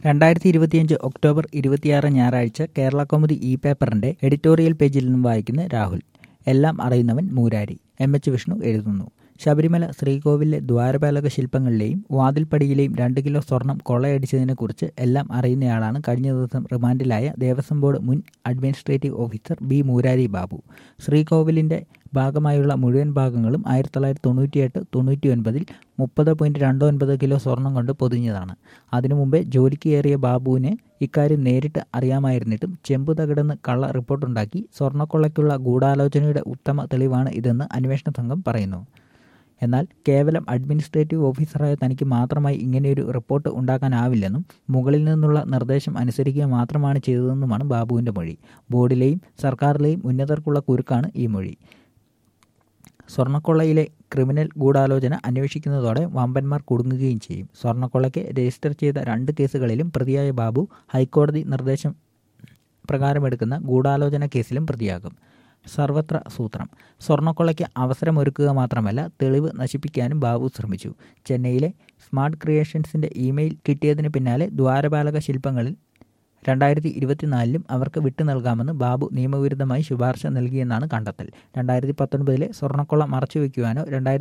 2025 October 26 ഞായറാഴ്ച Kerala Kaumudi e പേപ്പറിന്റെ editorial പേജിൽ നിന്നും വായിക്കുന്ന രാഹുൽ. എല്ലാം അറിയുന്നവൻ മൂരാരി. എം.എച്ച്. വിഷ്ണു എഴുതുന്നു. ശബരിമല ശ്രീകോവിലിലെ ദ്വാരപാലക ശില്പങ്ങളിലെയും വാതിൽപ്പടിയിലെയും 2 കിലോ സ്വർണം കൊള്ളയടിച്ചതിനെക്കുറിച്ച് എല്ലാം അറിയുന്നയാളാണ് കഴിഞ്ഞ ദിവസം റിമാൻഡിലായ ദേവസ്വം ബോർഡ് മുൻ administrative officer B. Murari Babu. ശ്രീകോവിലിന്റെ ഭാഗമായുള്ള മുഴുവൻ ഭാഗങ്ങളും 1998-99 30.29 കിലോ സ്വർണം കൊണ്ട് പൊതിഞ്ഞതാണ്. അതിനു മുമ്പേ ജോലിക്ക് കയറിയ ബാബുവിനെ ഇക്കാര്യം നേരിട്ട് അറിയാമായിരുന്നിട്ടും ചെമ്പു തകിടെന്ന് കള്ള റിപ്പോർട്ടുണ്ടാക്കി സ്വർണ്ണക്കൊള്ളയ്ക്കുള്ള ഗൂഢാലോചനയുടെ ഉത്തമ തെളിവാണ് ഇതെന്ന് അന്വേഷണ സംഘം പറയുന്നു. എന്നാൽ കേവലം അഡ്മിനിസ്ട്രേറ്റീവ് ഓഫീസറായ തനിക്ക് മാത്രമായി ഇങ്ങനെയൊരു റിപ്പോർട്ട് ഉണ്ടാക്കാനാവില്ലെന്നും മുകളിൽ നിന്നുള്ള നിർദ്ദേശം അനുസരിക്കുക മാത്രമാണ് ചെയ്തതെന്നുമാണ് ബാബുവിൻ്റെ മൊഴി. ബോർഡിലെയും സർക്കാരിലെയും ഉന്നതർക്കുള്ള കുരുക്കാണ് ഈ മൊഴി. സ്വർണ്ണക്കൊള്ളയിലെ ക്രിമിനൽ ഗൂഢാലോചന അന്വേഷിക്കുന്നതോടെ വമ്പന്മാർ കുടുങ്ങുകയും ചെയ്യും. സ്വർണ്ണക്കൊള്ളയ്ക്ക് രജിസ്റ്റർ ചെയ്ത 2 കേസുകളിലും പ്രതിയായ ബാബു ഹൈക്കോടതി നിർദ്ദേശം പ്രകാരമെടുക്കുന്ന ഗൂഢാലോചന കേസിലും പ്രതിയാകും. സർവത്ര സൂത്രം. സ്വർണ്ണക്കൊള്ളയ്ക്ക് അവസരമൊരുക്കുക മാത്രമല്ല, തെളിവ് നശിപ്പിക്കാനും ബാബു ശ്രമിച്ചു. ചെന്നൈയിലെ സ്മാർട്ട് ക്രിയേഷൻസിന്റെ ഇമെയിൽ കിട്ടിയതിന് പിന്നാലെ ദ്വാരപാലക ശില്പങ്ങളിൽ 2024 അവർക്ക് വിട്ടു നൽകാമെന്ന് ബാബു നിയമവിരുദ്ധമായി ശുപാർശ നൽകിയെന്നാണ് കണ്ടെത്തൽ. 2019 സ്വർണ്ണക്കൊള്ള മറച്ചുവെക്കുവാനോ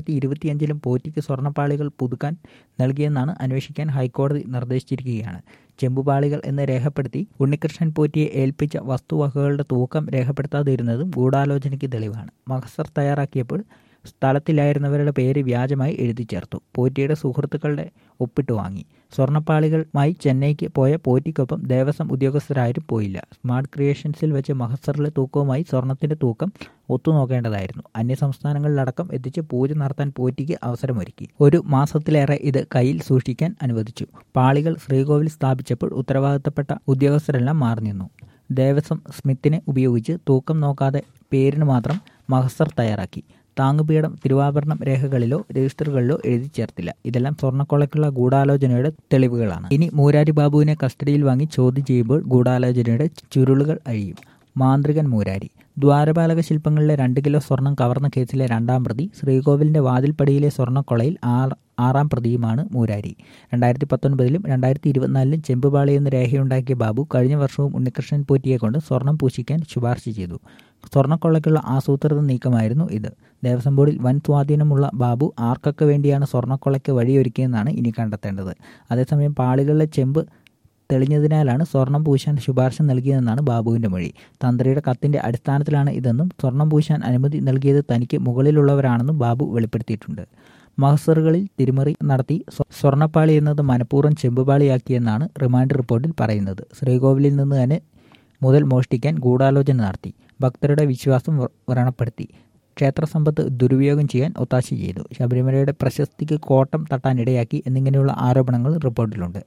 2025 പോറ്റിക്ക് സ്വർണ്ണപ്പാളികൾ പുതുക്കാൻ നൽകിയെന്നാണ് അന്വേഷിക്കാൻ ഹൈക്കോടതി നിർദ്ദേശിച്ചിരിക്കുകയാണ്. ചെമ്പുപാളികൾ എന്ന് രേഖപ്പെടുത്തി ഉണ്ണികൃഷ്ണൻ പോറ്റിയെ ഏൽപ്പിച്ച വസ്തുവകകളുടെ തൂക്കം രേഖപ്പെടുത്താതിരുന്നതും ഗൂഢാലോചനയ്ക്ക് തെളിവാണ്. മഹസർ തയ്യാറാക്കിയപ്പോൾ സ്ഥലത്തിലായിരുന്നവരുടെ പേര് വ്യാജമായി എഴുതി ചേർത്തു. പോറ്റിയുടെ സുഹൃത്തുക്കളുടെ ഒപ്പിട്ട് വാങ്ങി. സ്വർണ്ണപ്പാളികളുമായി ചെന്നൈക്ക് പോയ പോറ്റിക്കൊപ്പം ദേവസ്വം ഉദ്യോഗസ്ഥരാരും പോയില്ല. സ്മാർട്ട് ക്രിയേഷൻസിൽ വെച്ച് മഹസറിലെ തൂക്കവുമായി സ്വർണത്തിന്റെ തൂക്കം ഒത്തുനോക്കേണ്ടതായിരുന്നു. അന്യസംസ്ഥാനങ്ങളിലടക്കം എത്തിച്ച് പൂജ നടത്താൻ പോറ്റിക്ക് അവസരമൊരുക്കി. 1 മാസത്തിലേറെ ഇത് കയ്യിൽ സൂക്ഷിക്കാൻ അനുവദിച്ചു. പാളികൾ ശ്രീകോവിൽ സ്ഥാപിച്ചപ്പോൾ ഉത്തരവാദിത്തപ്പെട്ട ഉദ്യോഗസ്ഥരെല്ലാം മാറി നിന്നു. ദേവസ്വം സ്മിത്തിനെ ഉപയോഗിച്ച് തൂക്കം നോക്കാതെ പേരിന് മാത്രം മഹസർ തയ്യാറാക്കി. താങ്ങുപീഠം, തിരുവാഭരണം രേഖകളിലോ രജിസ്റ്ററുകളിലോ എഴുതി ചേർത്തില്ല. ഇതെല്ലാം സ്വർണ്ണക്കൊള്ളയ്ക്കുള്ള ഗൂഢാലോചനയുടെ തെളിവുകളാണ്. ഇനി മൂരാരി ബാബുവിനെ കസ്റ്റഡിയിൽ വാങ്ങി ചോദ്യം ചെയ്യുമ്പോൾ ഗൂഢാലോചനയുടെ ചുരുളുകൾ അഴിയും. മാന്ത്രികൻ മൂരാരി. ദ്വാരപാലക ശില്പങ്ങളിലെ 2 കിലോ സ്വർണം കവർന്ന കേസിലെ 2ാം പ്രതി, ശ്രീകോവിലിന്റെ വാതിൽപ്പടിയിലെ സ്വർണ്ണക്കൊള്ളയിൽ 6ാം പ്രതിയുമാണ് മൂരാരി. 2019 2024 ചെമ്പുപാളിയെന്ന് രേഖയുണ്ടാക്കിയ ബാബു കഴിഞ്ഞ വർഷവും ഉണ്ണികൃഷ്ണൻ പോറ്റിയെ കൊണ്ട് സ്വർണം പൂശിക്കാൻ ശുപാർശ ചെയ്തു. സ്വർണ്ണക്കൊള്ളയ്ക്കുള്ള ആസൂത്രിത നീക്കമായിരുന്നു ഇത്. ദേവസ്വം ബോർഡിൽ വൻ സ്വാധീനമുള്ള ബാബു ആർക്കൊക്കെ വേണ്ടിയാണ് സ്വർണ്ണക്കൊള്ളയ്ക്ക് വഴിയൊരുക്കിയെന്നാണ് ഇനി കണ്ടെത്തേണ്ടത്. അതേസമയം പാളികളിലെ ചെമ്പ് തെളിഞ്ഞതിനാലാണ് സ്വർണം പൂശാൻ ശുപാർശ നൽകിയതെന്നാണ് ബാബുവിൻ്റെ മൊഴി. തന്ത്രിയുടെ കത്തിന്റെ അടിസ്ഥാനത്തിലാണ് ഇതെന്നും സ്വർണം പൂശാൻ അനുമതി നൽകിയത് തനിക്ക് മുകളിലുള്ളവരാണെന്നും ബാബു വെളിപ്പെടുത്തിയിട്ടുണ്ട്. മഹസറുകളിൽ തിരിമറി നടത്തി സ്വർണ്ണപ്പാളി എന്നത് മനഃപൂർവ്വം ചെമ്പുപാളിയാക്കിയെന്നാണ് റിമാൻഡ് റിപ്പോർട്ടിൽ പറയുന്നത്. ശ്രീകോവിലിൽ നിന്ന് തന്നെ മുതൽ മോഷ്ടിക്കാൻ ഗൂഢാലോചന നടത്തി. ഭക്തരുടെ വിശ്വാസം വ്രണപ്പെടുത്തി. ക്ഷേത്രസമ്പത്ത് ദുരുപയോഗം ചെയ്യാൻ ഒത്താശ ചെയ്തു. ശബരിമലയുടെ പ്രശസ്തിക്ക് കോട്ടം തട്ടാനിടയാക്കി എന്നിങ്ങനെയുള്ള ആരോപണങ്ങൾ റിപ്പോർട്ടിലുണ്ട്.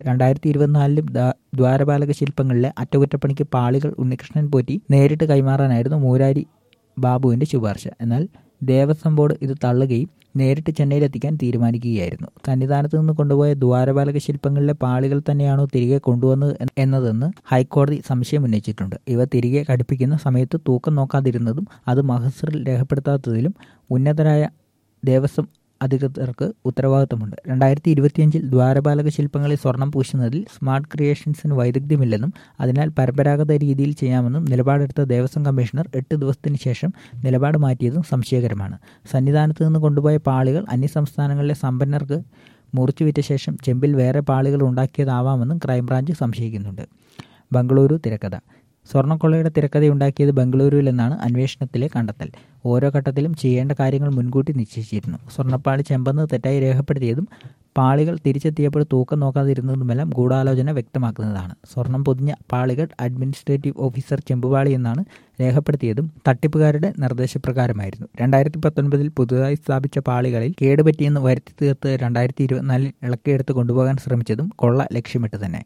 2024 ദ്വാരപാലക ശില്പങ്ങളിലെ അറ്റകുറ്റപ്പണിക്ക് പാളികൾ ഉണ്ണികൃഷ്ണൻ പോറ്റി നേരിട്ട് കൈമാറാനായിരുന്നു മൂരാരി ബാബുവിൻ്റെ ശുപാർശ. എന്നാൽ ദേവസ്വം ബോർഡ് ഇത് തള്ളുകയും നേരിട്ട് ചെന്നൈയിലെത്തിക്കാൻ തീരുമാനിക്കുകയായിരുന്നു. സന്നിധാനത്ത് നിന്ന് കൊണ്ടുപോയ ദ്വാരപാലക ശില്പങ്ങളിലെ പാളികൾ തന്നെയാണോ തിരികെ കൊണ്ടുവന്നത് എന്നതെന്ന് ഹൈക്കോടതി സംശയം ഉന്നയിച്ചിട്ടുണ്ട്. ഇവ തിരികെ ഘടിപ്പിക്കുന്ന സമയത്ത് തൂക്കം നോക്കാതിരുന്നതും അത് മഹസറിൽ രേഖപ്പെടുത്താത്തതിലും ഉന്നതരായ ദേവസ്വം അധികൃതർക്ക് ഉത്തരവാദിത്തമുണ്ട്. 2025 ദ്വാരപാലക ശില്പങ്ങളിൽ സ്വർണം പൂശുന്നതിൽ സ്മാർട്ട് ക്രിയേഷൻസിന് വൈദഗ്ധ്യമില്ലെന്നും അതിനാൽ പരമ്പരാഗത രീതിയിൽ ചെയ്യാമെന്നും നിലപാടെടുത്ത ദേവസ്വം കമ്മീഷണർ 8 ദിവസത്തിന് ശേഷം നിലപാട് മാറ്റിയതും സംശയകരമാണ്. സന്നിധാനത്ത് നിന്ന് കൊണ്ടുപോയ പാളികൾ അന്യസംസ്ഥാനങ്ങളിലെ സമ്പന്നർക്ക് മുറിച്ചു വിറ്റ ശേഷം ചെമ്പിൽ വേറെ പാളികൾ ഉണ്ടാക്കിയതാവാമെന്നും ക്രൈംബ്രാഞ്ച് സംശയിക്കുന്നുണ്ട്. ബംഗളൂരു തിരക്കഥ. സ്വർണ്ണക്കൊള്ളയുടെ തിരക്കഥയുണ്ടാക്കിയത് ബംഗളൂരുവിലെന്നാണ് അന്വേഷണത്തിലെ കണ്ടെത്തൽ. ഓരോ ഘട്ടത്തിലും ചെയ്യേണ്ട കാര്യങ്ങൾ മുൻകൂട്ടി നിശ്ചയിച്ചിരുന്നു. സ്വർണ്ണപ്പാളി ചെമ്പെന്ന് തെറ്റായി രേഖപ്പെടുത്തിയതും പാളികൾ തിരിച്ചെത്തിയപ്പോൾ തൂക്കം നോക്കാതിരുന്നതുമെല്ലാം ഗൂഢാലോചന വ്യക്തമാക്കുന്നതാണ്. സ്വർണം പൊതിഞ്ഞ പാളികൾ അഡ്മിനിസ്ട്രേറ്റീവ് ഓഫീസർ ചെമ്പുപാളി എന്നാണ് രേഖപ്പെടുത്തിയതും തട്ടിപ്പുകാരുടെ നിർദ്ദേശപ്രകാരമായിരുന്നു. 2019 പുതുതായി സ്ഥാപിച്ച പാളികളിൽ കേടുപറ്റിയെന്ന് വരുത്തി തീർത്ത് 2024 ഇളക്കിയെടുത്ത് കൊണ്ടുപോകാൻ ശ്രമിച്ചതും കൊള്ള ലക്ഷ്യമിട്ട് തന്നെ.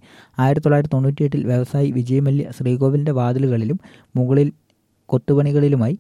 1998 വ്യവസായി വിജയമല്യ ശ്രീകോവിലിന്റെ വാതിലുകളിലും മുകളിൽ കൊത്തുപണികളിലുമായി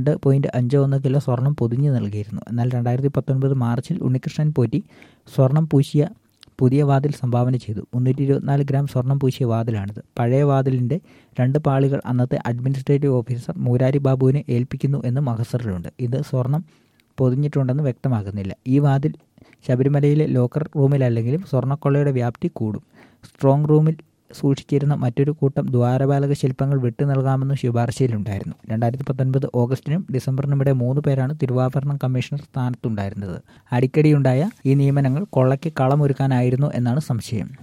2.51 കിലോ സ്വർണം പൊതിഞ്ഞു നൽകിയിരുന്നു. എന്നാൽ 2019 മാർച്ചിൽ ഉണ്ണികൃഷ്ണൻ പോറ്റി സ്വർണം പൂശിയ പുതിയ വാതിൽ സംഭാവന ചെയ്തു. 324 ഗ്രാം സ്വർണം പൂശിയ വാതിലാണിത്. പഴയ വാതിലിന്റെ 2 പാളികൾ അന്നത്തെ അഡ്മിനിസ്ട്രേറ്റീവ് ഓഫീസർ മൂരാരി ബാബുവിനെ ഏൽപ്പിക്കുന്നു എന്ന് മഹസറിലുണ്ട്. ഇത് സ്വർണം പൊതിഞ്ഞിട്ടുണ്ടെന്ന് വ്യക്തമാകുന്നില്ല. ഈ വാതിൽ ശബരിമലയിലെ ലോക്കർ റൂമിലല്ലെങ്കിലും സ്വർണ്ണക്കൊള്ളയുടെ വ്യാപ്തി കൂടും. സ്ട്രോങ് റൂമിൽ സൂക്ഷിച്ചിരുന്ന മറ്റൊരു കൂട്ടം ദ്വാരപാലക ശില്പങ്ങൾ വിട്ടു നൽകാമെന്ന് ശുപാർശയിലുണ്ടായിരുന്നു. 2019 ഓഗസ്റ്റിനും ഡിസംബറിനുമിടെ 3 പേരാണ് തിരുവാഭരണം കമ്മീഷണർ സ്ഥാനത്തുണ്ടായിരുന്നത്. അടിക്കടിയുണ്ടായ ഈ നിയമനങ്ങൾ കൊള്ളയ്ക്ക് കളമൊരുക്കാനായിരുന്നു എന്നാണ് സംശയം.